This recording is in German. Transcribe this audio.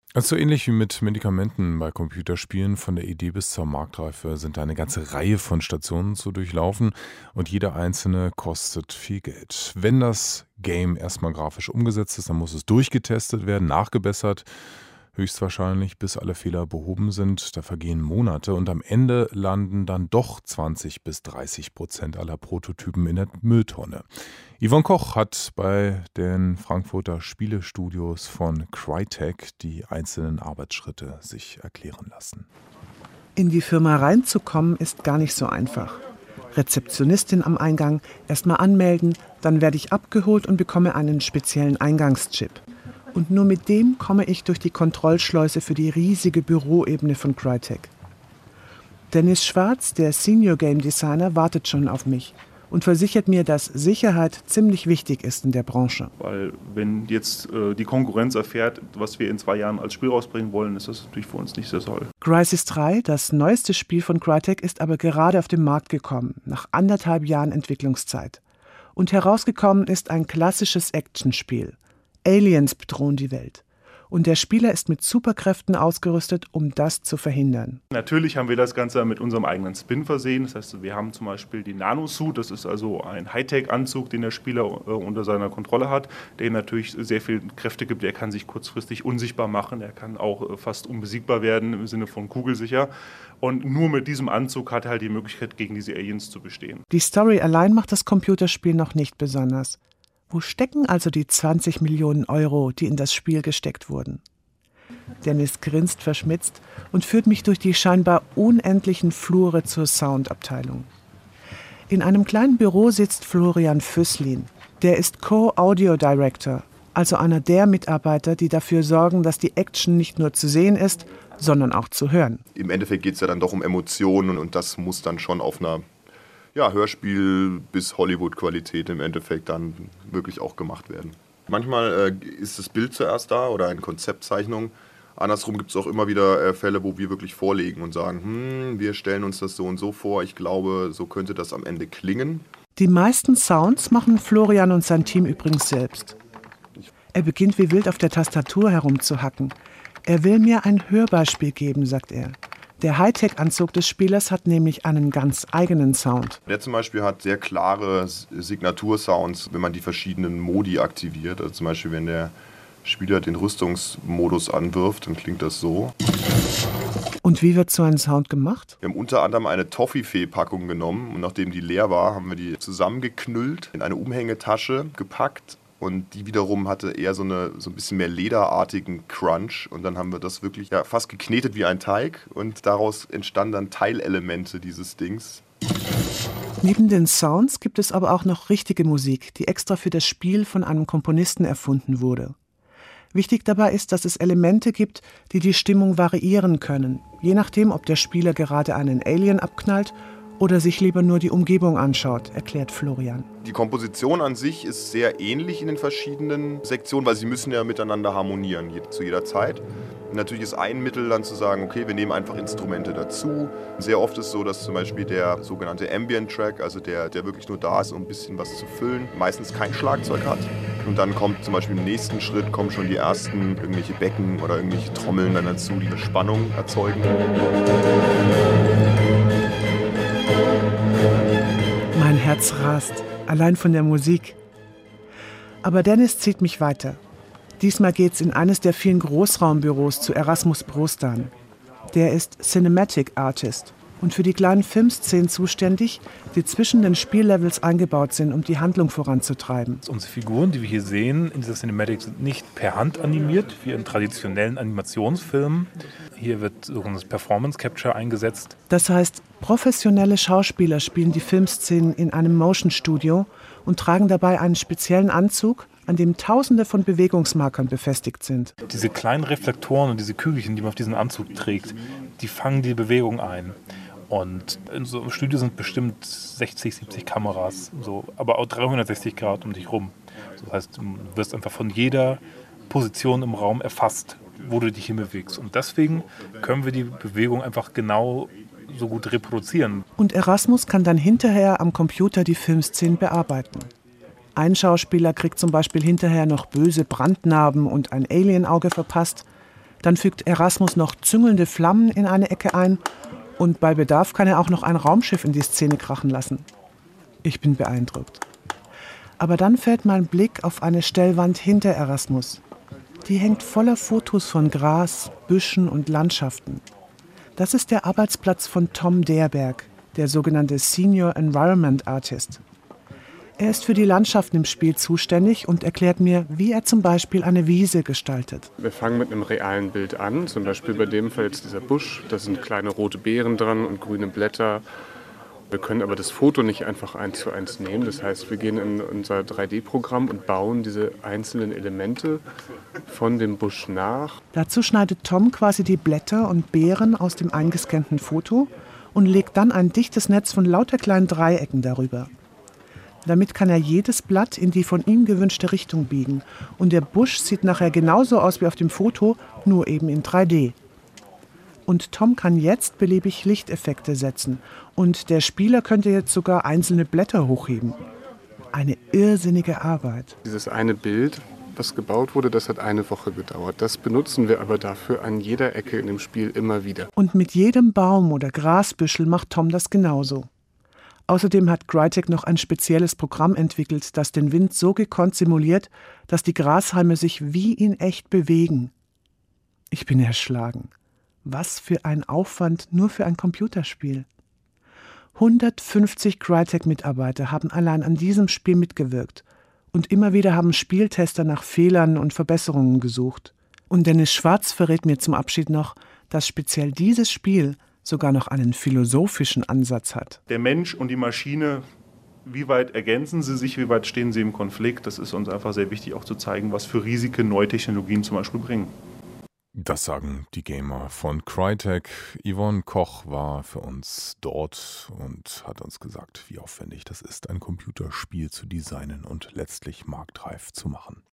Also so ähnlich wie mit Medikamenten bei Computerspielen, von der Idee bis zur Marktreife sind da eine ganze Reihe von Stationen zu durchlaufen und jede einzelne kostet viel Geld. Wenn das Game erstmal grafisch umgesetzt ist, dann muss es durchgetestet werden, nachgebessert, höchstwahrscheinlich bis alle Fehler behoben sind. Da vergehen Monate und am Ende landen dann doch 20-30% aller Prototypen in der Mülltonne. Yvonne Koch hat bei den Frankfurter Spielestudios von Crytek die einzelnen Arbeitsschritte sich erklären lassen. In die Firma reinzukommen ist gar nicht so einfach. Rezeptionistin am Eingang, erstmal anmelden, dann werde ich abgeholt und bekomme einen speziellen Eingangschip. Und nur mit dem komme ich durch die Kontrollschleuse für die riesige Büroebene von Crytek. Dennis Schwarz, der Senior Game Designer, wartet schon auf mich und versichert mir, dass Sicherheit ziemlich wichtig ist in der Branche. Weil wenn jetzt die Konkurrenz erfährt, was wir in 2 Jahren als Spiel rausbringen wollen, ist das natürlich für uns nicht sehr toll. Crysis 3, das neueste Spiel von Crytek, ist aber gerade auf den Markt gekommen, nach 1,5 Jahren Entwicklungszeit. Und herausgekommen ist ein klassisches Actionspiel. Aliens bedrohen die Welt. Und der Spieler ist mit Superkräften ausgerüstet, um das zu verhindern. Natürlich haben wir das Ganze mit unserem eigenen Spin versehen. Das heißt, wir haben zum Beispiel den Nanosuit. Das ist also ein Hightech-Anzug, den der Spieler unter seiner Kontrolle hat, der ihm natürlich sehr viel Kräfte gibt. Er kann sich kurzfristig unsichtbar machen. Er kann auch fast unbesiegbar werden im Sinne von kugelsicher. Und nur mit diesem Anzug hat er halt die Möglichkeit, gegen diese Aliens zu bestehen. Die Story allein macht das Computerspiel noch nicht besonders. Wo stecken also die 20 Millionen Euro, die in das Spiel gesteckt wurden? Dennis grinst verschmitzt und führt mich durch die scheinbar unendlichen Flure zur Soundabteilung. In einem kleinen Büro sitzt Florian Füsslin. Der ist Co-Audio Director, also einer der Mitarbeiter, die dafür sorgen, dass die Action nicht nur zu sehen ist, sondern auch zu hören. Im Endeffekt geht es ja dann doch um Emotionen und das muss dann schon auf einer Hörspiel- bis Hollywood-Qualität im Endeffekt dann wirklich auch gemacht werden. Manchmal ist das Bild zuerst da oder eine Konzeptzeichnung. Andersrum gibt es auch immer wieder Fälle, wo wir wirklich vorlegen und sagen, wir stellen uns das so und so vor, ich glaube, so könnte das am Ende klingen. Die meisten Sounds machen Florian und sein Team übrigens selbst. Er beginnt wie wild auf der Tastatur herumzuhacken. Er will mir ein Hörbeispiel geben, sagt er. Der Hightech-Anzug des Spielers hat nämlich einen ganz eigenen Sound. Der zum Beispiel hat sehr klare Signatursounds, wenn man die verschiedenen Modi aktiviert. Also zum Beispiel, wenn der Spieler den Rüstungsmodus anwirft, dann klingt das so. Und wie wird so ein Sound gemacht? Wir haben unter anderem eine Toffifee-Packung genommen und nachdem die leer war, haben wir die zusammengeknüllt, in eine Umhängetasche gepackt. Und die wiederum hatte eher so ein bisschen mehr lederartigen Crunch. Und dann haben wir das wirklich fast geknetet wie ein Teig. Und daraus entstanden dann Teilelemente dieses Dings. Neben den Sounds gibt es aber auch noch richtige Musik, die extra für das Spiel von einem Komponisten erfunden wurde. Wichtig dabei ist, dass es Elemente gibt, die die Stimmung variieren können. Je nachdem, ob der Spieler gerade einen Alien abknallt oder sich lieber nur die Umgebung anschaut, erklärt Florian. Die Komposition an sich ist sehr ähnlich in den verschiedenen Sektionen, weil sie müssen ja miteinander harmonieren, zu jeder Zeit. Und natürlich ist ein Mittel dann zu sagen, okay, wir nehmen einfach Instrumente dazu. Sehr oft ist es so, dass zum Beispiel der sogenannte Ambient Track, also der wirklich nur da ist, um ein bisschen was zu füllen, meistens kein Schlagzeug hat. Und dann kommt zum Beispiel im nächsten Schritt kommen schon die ersten irgendwelche Becken oder irgendwelche Trommeln dann dazu, die eine Spannung erzeugen. Mein Herz rast, allein von der Musik. Aber Dennis zieht mich weiter. Diesmal geht's in eines der vielen Großraumbüros zu Erasmus Brostan. Der ist Cinematic Artist und für die kleinen Filmszenen zuständig, die zwischen den Spiellevels eingebaut sind, um die Handlung voranzutreiben. Unsere Figuren, die wir hier sehen, in dieser Cinematic sind nicht per Hand animiert, wie in traditionellen Animationsfilmen. Hier wird sogenanntes Performance Capture eingesetzt. Das heißt, professionelle Schauspieler spielen die Filmszenen in einem Motion Studio und tragen dabei einen speziellen Anzug, an dem Tausende von Bewegungsmarkern befestigt sind. Diese kleinen Reflektoren und diese Kügelchen, die man auf diesen Anzug trägt, die fangen die Bewegung ein. Und in so einem Studio sind bestimmt 60, 70 Kameras, so, aber auch 360 Grad um dich rum. Das heißt, du wirst einfach von jeder Position im Raum erfasst, wo du dich hinbewegst. Und deswegen können wir die Bewegung einfach genau so gut reproduzieren. Und Erasmus kann dann hinterher am Computer die Filmszenen bearbeiten. Ein Schauspieler kriegt zum Beispiel hinterher noch böse Brandnarben und ein Alienauge verpasst. Dann fügt Erasmus noch züngelnde Flammen in eine Ecke ein und bei Bedarf kann er auch noch ein Raumschiff in die Szene krachen lassen. Ich bin beeindruckt. Aber dann fällt mein Blick auf eine Stellwand hinter Erasmus. Die hängt voller Fotos von Gras, Büschen und Landschaften. Das ist der Arbeitsplatz von Tom Derberg, der sogenannte Senior Environment Artist. Er ist für die Landschaften im Spiel zuständig und erklärt mir, wie er zum Beispiel eine Wiese gestaltet. Wir fangen mit einem realen Bild an, zum Beispiel bei dem Fall jetzt dieser Busch. Da sind kleine rote Beeren dran und grüne Blätter. Wir können aber das Foto nicht einfach 1:1 nehmen. Das heißt, wir gehen in unser 3D-Programm und bauen diese einzelnen Elemente von dem Busch nach. Dazu schneidet Tom quasi die Blätter und Beeren aus dem eingescannten Foto und legt dann ein dichtes Netz von lauter kleinen Dreiecken darüber. Damit kann er jedes Blatt in die von ihm gewünschte Richtung biegen. Und der Busch sieht nachher genauso aus wie auf dem Foto, nur eben in 3D. Und Tom kann jetzt beliebig Lichteffekte setzen. Und der Spieler könnte jetzt sogar einzelne Blätter hochheben. Eine irrsinnige Arbeit. Dieses eine Bild, was gebaut wurde, das hat eine Woche gedauert. Das benutzen wir aber dafür an jeder Ecke in dem Spiel immer wieder. Und mit jedem Baum oder Grasbüschel macht Tom das genauso. Außerdem hat Crytek noch ein spezielles Programm entwickelt, das den Wind so gekonnt simuliert, dass die Grashalme sich wie in echt bewegen. Ich bin erschlagen. Was für ein Aufwand nur für ein Computerspiel. 150 Crytek-Mitarbeiter haben allein an diesem Spiel mitgewirkt. Und immer wieder haben Spieltester nach Fehlern und Verbesserungen gesucht. Und Dennis Schwarz verrät mir zum Abschied noch, dass speziell dieses Spiel sogar noch einen philosophischen Ansatz hat. Der Mensch und die Maschine, wie weit ergänzen sie sich, wie weit stehen sie im Konflikt? Das ist uns einfach sehr wichtig, auch zu zeigen, was für Risiken neue Technologien zum Beispiel bringen. Das sagen die Gamer von Crytek. Yvonne Koch war für uns dort und hat uns gesagt, wie aufwendig das ist, ein Computerspiel zu designen und letztlich marktreif zu machen.